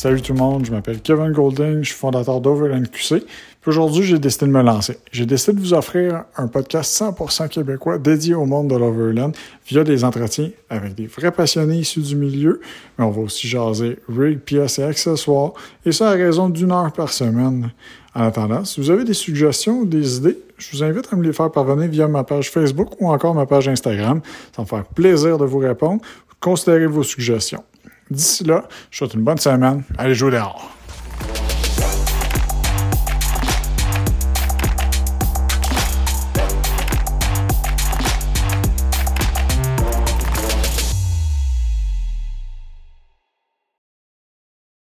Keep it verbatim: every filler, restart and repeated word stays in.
Salut tout le monde, je m'appelle Kevin Golding, je suis fondateur d'Overland Q C. Puis aujourd'hui, j'ai décidé de me lancer. J'ai décidé de vous offrir un podcast cent pour cent québécois dédié au monde de l'Overland via des entretiens avec des vrais passionnés issus du milieu. Mais on va aussi jaser rig, pièces et accessoires, et ça à raison d'une heure par semaine. En attendant, si vous avez des suggestions ou des idées, je vous invite à me les faire parvenir via ma page Facebook ou encore ma page Instagram. Ça va me faire plaisir de vous répondre. Considérez vos suggestions. D'ici là, je vous souhaite une bonne semaine. Allez jouer dehors!